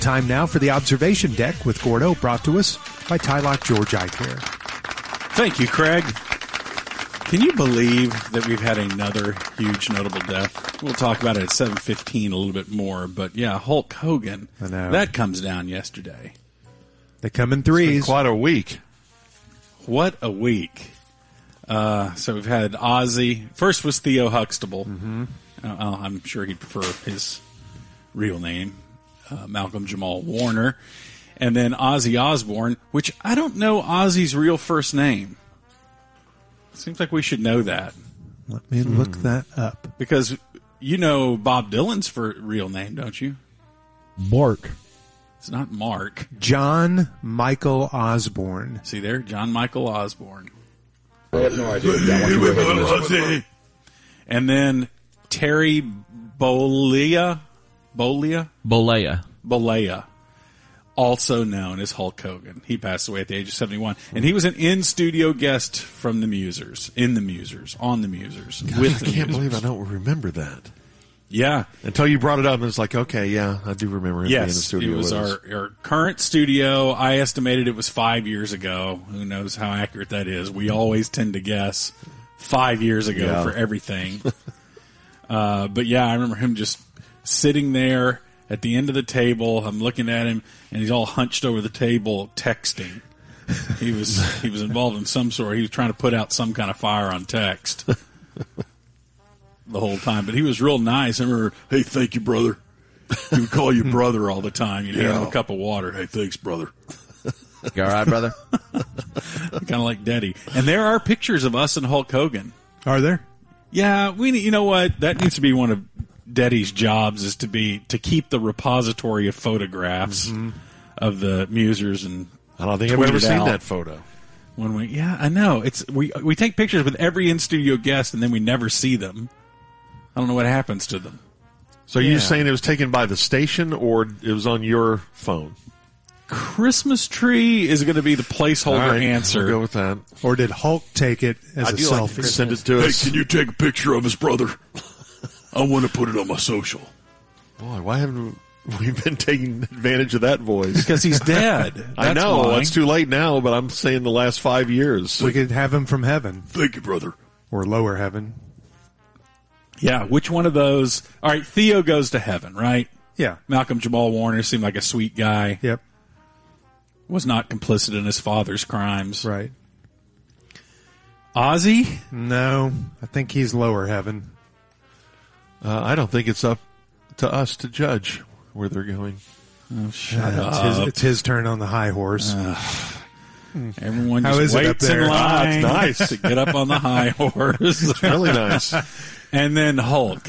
Time now for the Observation Deck with Gordo, brought to us by Tylock George Eye Care. Thank you, Craig. Can you believe that we've had another huge notable death? We'll talk about it at 7:15 a little bit more, but yeah, Hulk Hogan. I know. That comes down yesterday. They come in threes. Quite a week. What a week. So we've had Ozzy. First was Theo Huxtable. Mm-hmm. I'm sure he'd prefer his real name, Malcolm Jamal Warner. And then Ozzy Osbourne, which I don't know Ozzy's real first name. Seems like we should know that. Let me look that up. Because you know Bob Dylan's real name, don't you? Mark. It's not Mark. John Michael Osborne. See there? John Michael Osborne. I have no idea. And then Terry Bollea, also known as Hulk Hogan. He passed away at the age of 71. And he was an in-studio guest from the Musers, on the Musers, with the I can't Musers. believe I don't remember that. Yeah. Until you brought it up, and it's like, okay, yeah, I do remember him being in the Yes, studio it was with us. our current studio. I estimated it was 5 years ago. Who knows how accurate that is? We always tend to guess 5 years ago for everything. But yeah, I remember him just sitting there at the end of the table. I'm looking at him, and he's all hunched over the table texting. He was involved in some sort. He was trying to put out some kind of fire on text the whole time. But he was real nice. I remember, hey, thank you, brother. He would call you brother all the time. You'd hand him a cup of water. Hey, thanks, brother. You all right, brother? Kind of like Daddy. And there are pictures of us and Hulk Hogan. Are there? Yeah, you know what? That needs to be one of Daddy's jobs, is to keep the repository of photographs of the Musers, and I don't think I've tweet ever it seen out. that photo. Yeah, I know. We take pictures with every in-studio guest, and then we never see them. I don't know what happens to them. So you're saying it was taken by the station, or it was on your phone? Christmas tree is going to be the placeholder All right, answer. We'll go with that. Or did Hulk take it as a selfie? Send it to us. you take a picture of us, brother? I want to put it on my social. Boy, why haven't we been taking advantage of that voice? Because he's dead. I That's know. why. It's too late now, but I'm saying the last 5 years. We could have him from heaven. Thank you, brother. Or lower heaven. Yeah, which one of those? All right, Theo goes to heaven, right? Yeah. Malcolm Jamal Warner seemed like a sweet guy. Yep. Was not complicit in his father's crimes. Right. Ozzy? No, I think he's lower heaven. I don't think it's up to us to judge where they're going. Oh, shut up. It's his turn on the high horse. Everyone How is just it up waits in there? line It's nice. to get up on the high horse. It's really nice. And then Hulk.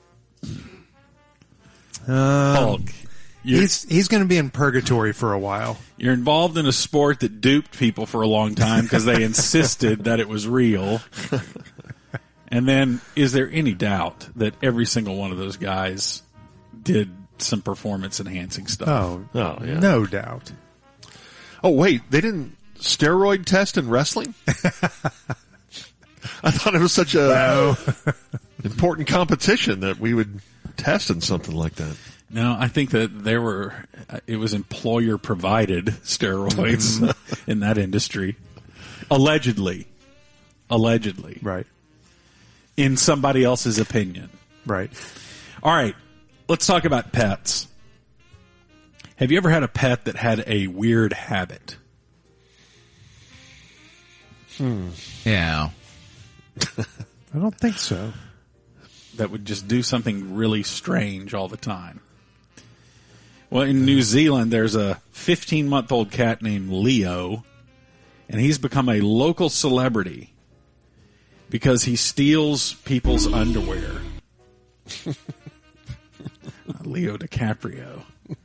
Hulk. He's going to be in purgatory for a while. You're involved in a sport that duped people for a long time because they insisted that it was real. And then, is there any doubt that every single one of those guys did some performance-enhancing stuff? Oh, yeah. No doubt. Oh, wait. They didn't steroid test in wrestling? I thought it was such a important competition that we would test in something like that. No, I think that it was employer-provided steroids in that industry. Allegedly. Right. In somebody else's opinion. Right. All right, let's talk about pets. Have you ever had a pet that had a weird habit? Yeah. I don't think so. That would just do something really strange all the time? Well, in New Zealand, there's a 15-month-old cat named Leo, and he's become a local celebrity because he steals people's underwear. Leo DiCaprio.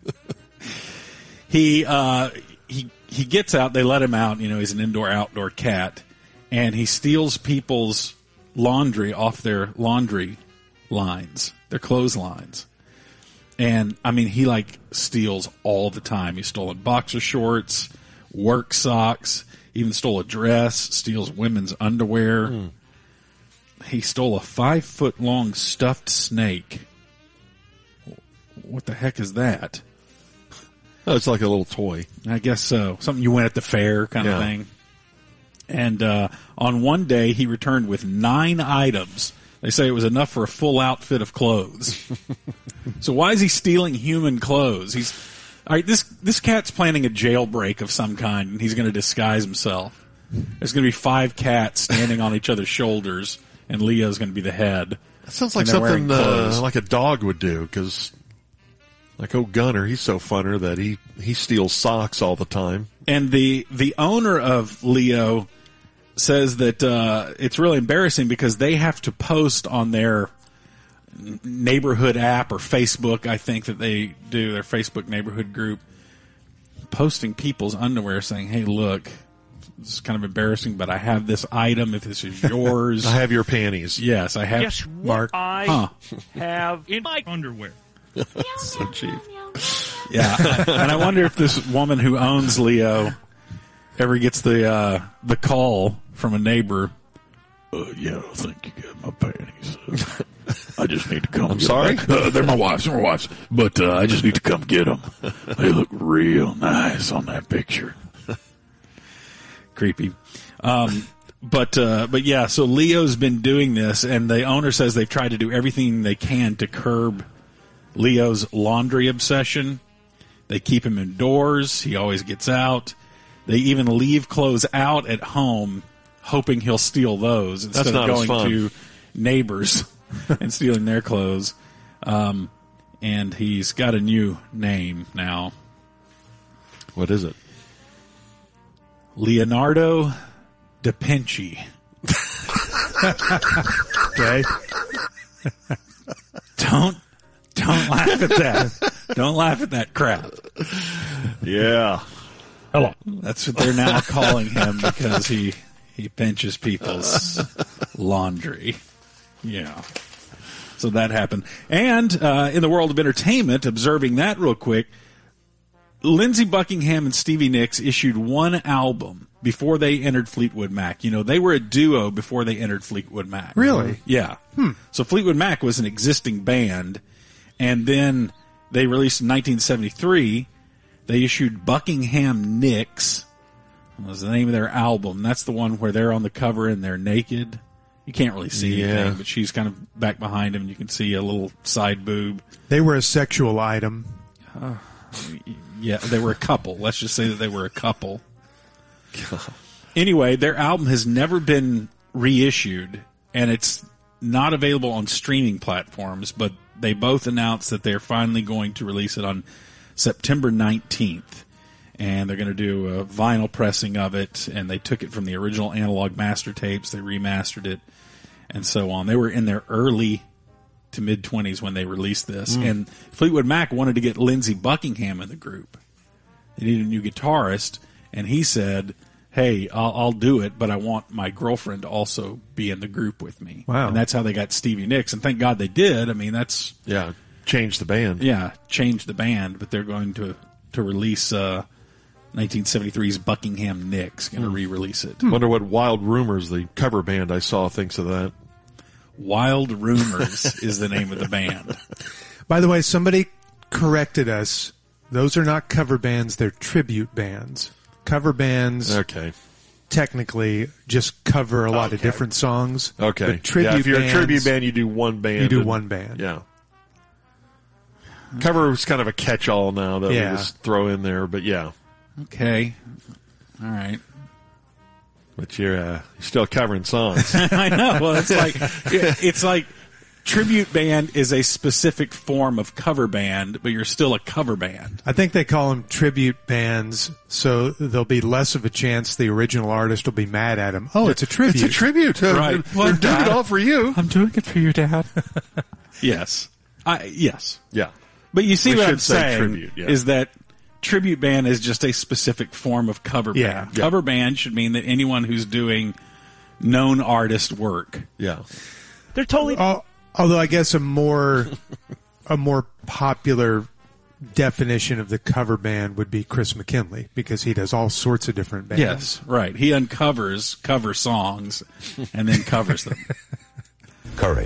He gets out. They let him out. You know, he's an indoor-outdoor cat, and he steals people's laundry off their laundry lines, their clotheslines. And, I mean, he, steals all the time. He's stolen boxer shorts, work socks, even stole a dress, steals women's underwear. He stole a 5-foot-long stuffed snake. What the heck is that? Oh, it's like a little toy. I guess so. Something you win at the fair kind of Yeah. thing. And on one day, he returned with 9 items. They say it was enough for a full outfit of clothes. So why is he stealing human clothes? All right, this cat's planning a jailbreak of some kind, and he's going to disguise himself. There's going to be 5 cats standing on each other's shoulders, and Leo's going to be the head. That sounds like And they're something wearing clothes. like a dog would do, because like old Gunner, he's so funner that he steals socks all the time. And the owner of Leo says that it's really embarrassing because they have to post on their neighborhood app or Facebook, I think that they do, their Facebook neighborhood group, posting people's underwear saying, hey, look, this is kind of embarrassing, but I have this item if this is yours. I have your panties. Yes, I have. Guess what Mark. I have in my underwear. So cheap. Yeah, and I wonder if this woman who owns Leo ever gets the call from a neighbor. Yeah, I think you got my panties. I just need to come. I'm sorry? They're my wife's. But I just need to come get them. They look real nice on that picture. Creepy. But yeah, so Leo's been doing this, and the owner says they've tried to do everything they can to curb Leo's laundry obsession. They keep him indoors. He always gets out. They even leave clothes out at home, hoping he'll steal those instead That's of not as going fun. to neighbors and stealing their clothes. And he's got a new name now. What is it? Leonardo da Vinci. Okay. Don't laugh at that. Don't laugh at that crap. Yeah. That's what they're now calling him because he pinches people's laundry. Yeah. So that happened. And in the world of entertainment, observing that real quick, Lindsey Buckingham and Stevie Nicks issued one album before they entered Fleetwood Mac. You know, they were a duo before they entered Fleetwood Mac. Really? Yeah. So Fleetwood Mac was an existing band, and then they released in 1973, they issued Buckingham Nicks, was the name of their album. That's the one where they're on the cover and they're naked. You can't really see anything, but she's kind of back behind him, and you can see a little side boob. They were a sexual item. Yeah, they were a couple. Let's just say that they were a couple. Anyway, their album has never been reissued, and it's not available on streaming platforms, but they both announced that they're finally going to release it on September 19th. And they're going to do a vinyl pressing of it, and they took it from the original analog master tapes, they remastered it, and so on. They were in their early to mid-20s when they released this, and Fleetwood Mac wanted to get Lindsey Buckingham in the group. They needed a new guitarist, and he said, hey, I'll do it, but I want my girlfriend to also be in the group with me. Wow. And that's how they got Stevie Nicks, and thank God they did. I mean, that's... Yeah. Change the band. Yeah, changed the band, but they're going to release 1973's Buckingham Nicks, going to re-release it. Wonder what Wild Rumors, the cover band I saw, thinks of that. Wild Rumors is the name of the band. By the way, somebody corrected us. Those are not cover bands, they're tribute bands. Cover bands Okay. technically just cover a lot of different songs. Okay. But tribute yeah, if you're bands, a tribute band, you do one band. you do and- one band. Yeah. Cover is kind of a catch-all now that Yeah. we just throw in there, but yeah. Okay. All right. But you're still covering songs. I know. Well, it's like tribute band is a specific form of cover band, but you're still a cover band. I think they call them tribute bands, so there'll be less of a chance the original artist will be mad at him. Oh, it's a tribute. It's a tribute. Right. We're doing it all for you. I'm doing it for you, Dad. Yes. Yes. Yeah. But you see We what should I'm say saying tribute, yeah. is that tribute band is just a specific form of cover Yeah. band. Cover band should mean that anyone who's doing known artist work. Yeah. They're totally... Although I guess a more popular definition of the cover band would be Chris McKinley, because he does all sorts of different bands. Yes, right. He uncovers cover songs and then covers them. Courage.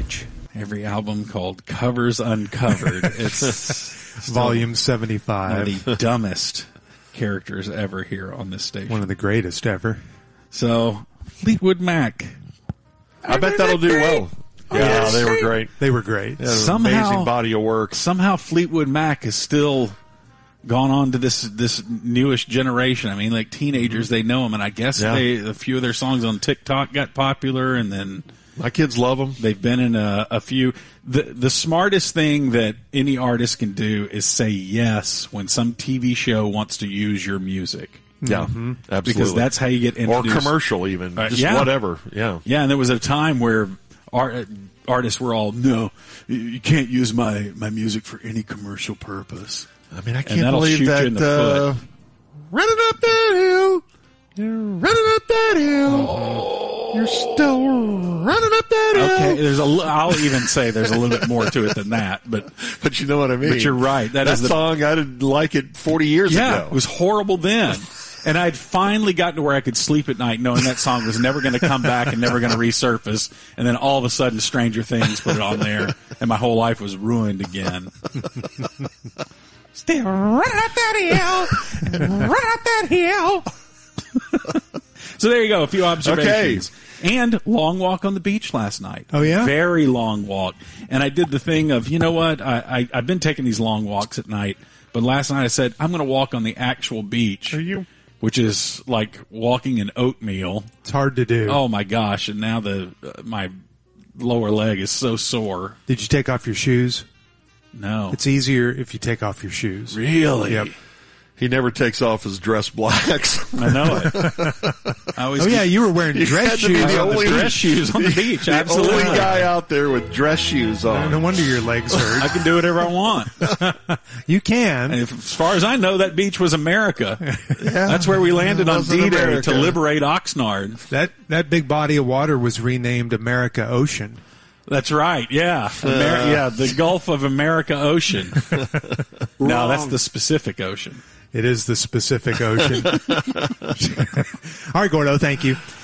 Every album called Covers Uncovered. It's Volume one 75. of the dumbest characters ever here on this station. One of the greatest ever. So, Fleetwood Mac. I bet that'll do well. Yeah, they were great. They were great. Yeah, it was an Somehow- amazing body of work. Somehow Fleetwood Mac has still gone on to this newish generation. I mean, like teenagers, they know them, and I guess Yeah. a few of their songs on TikTok got popular, and then My kids love them. they've been in a few. The smartest thing that any artist can do is say yes when some TV show wants to use your music. Yeah, absolutely. Because that's how you get or introduced. commercial, even just yeah. whatever. Yeah, Yeah, and there was a time where artists were all, no, you can't use my music for any commercial purpose. I mean, I And can't that'll believe shoot you that. in the foot. Running up that hill, you're running up that hill. You're still running up that hill. Okay, I'll even say there's a little bit more to it than that, but But you know what I mean. But you're right. That is the- song. I didn't like it 40 years yeah, ago. it was horrible then. And I'd finally gotten to where I could sleep at night knowing that song was never going to come back and never going to resurface. And then all of a sudden Stranger Things put it on there and my whole life was ruined again. Still running up that hill, run up that hill. So there you go, a few observations. And long walk on the beach last night. Oh, yeah? Very long walk. And I did the thing of, you know what, I've been taking these long walks at night, but last night I said, I'm going to walk on the actual beach. Are you? Which is like walking in oatmeal. It's hard to do. Oh my gosh! And now my lower leg is so sore. Did you take off your shoes? No, It's easier if you take off your shoes. really. Yep. He never takes off his dress blacks. I know it. I always Oh, yeah, you were wearing dress had to be shoes. the on the only- beach. dress shoes on the beach. The Absolutely. only guy out there with dress shoes on. No wonder your legs hurt. I can do whatever I want. You can. And as far as I know, that beach was America. That's where we landed on wasn't D-Day America. to liberate Oxnard. That big body of water was renamed America Ocean. That's right. Yeah. Yeah. The Gulf of America Ocean. No, that's the Pacific Ocean. It is the Pacific Ocean. All right, Gordo, thank you.